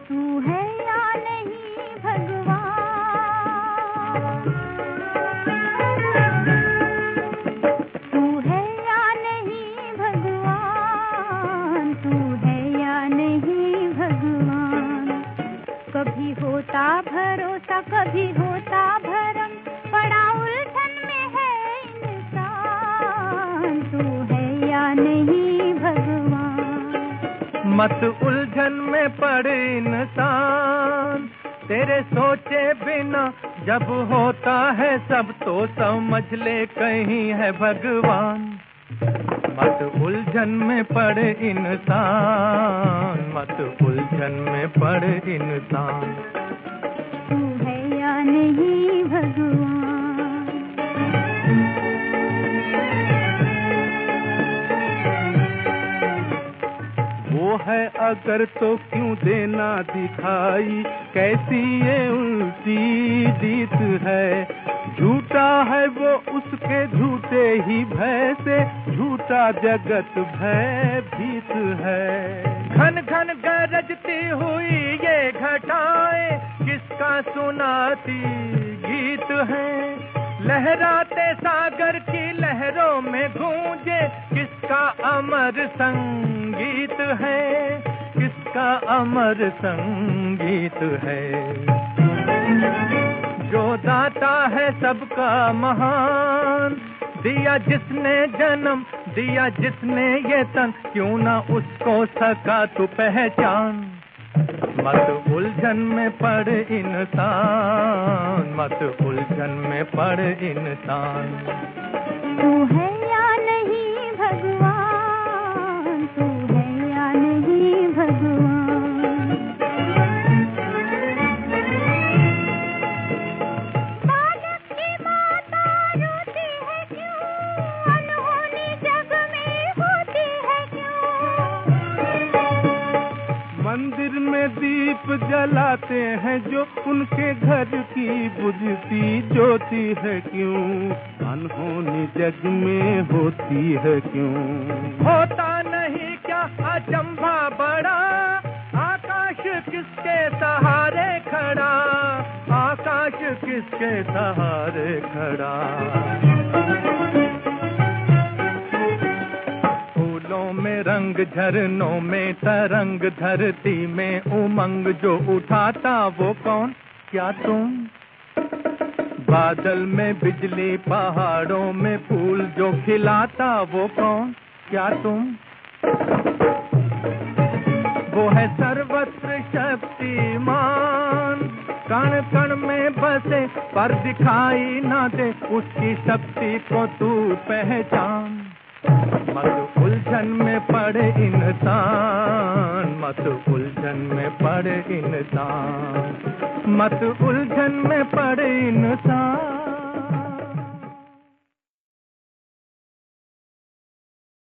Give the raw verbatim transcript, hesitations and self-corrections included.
तू है या नहीं भगवान, तू है या नहीं भगवान, तू है या नहीं भगवान। कभी होता भरोसा कभी होता भरम, बड़ा उलझन में है इंसान, तू है या नहीं भगवान। मत उलझन में पड़े इंसान, तेरे सोचे बिना जब होता है सब तो समझ ले कहीं है भगवान। मत उलझन में पड़े इंसान, मत उलझन में पड़े इंसान, तू है या नहीं भगवान। वो है अगर तो क्यों देना दिखाई, कैसी ये उल्टी जीत है। झूठा है वो उसके झूठे ही भय से, झूठा जगत भयभीत है। घन घन गरजती हुई ये घटाएं किसका सुनाती गीत है। लहराते सागर की लहरों में गूंजे किसका अमर संगीत है, किसका अमर संगीत है। जो दाता है सबका महान, दिया जिसने जन्म दिया जिसने ये तन, क्यों ना उसको सका तू पहचान। मत उलझन में पड़ इंसान, मत उलझन में पड़ इंसान, तू है या नहीं भगवान, तू है या नहीं भगवान। बालक की माता रोती है क्यों, अनहोनी जग में होती है क्यों। मंदिर में दीप जलाते हैं जो, उनके घर की बुझती ज्योति है क्यों। अनहोनी जग में होती है क्यों। होता नहीं क्या अचंभा बड़ा, आकाश किसके सहारे खड़ा, आकाश किसके सहारे खड़ा। में रंग झरनों में तरंग, धरती में उमंग जो उठाता वो कौन, क्या तुम। बादल में बिजली पहाड़ों में फूल जो खिलाता वो कौन, क्या तुम। वो है सर्वत्र शक्तिमान, कण कण में बसे पर दिखाई ना दे, उसकी शक्ति को तू पहचान। मत उलझन में पड़े इंसान, मत उलझन में पड़े इंसान, मत उलझन में पड़े इंसान।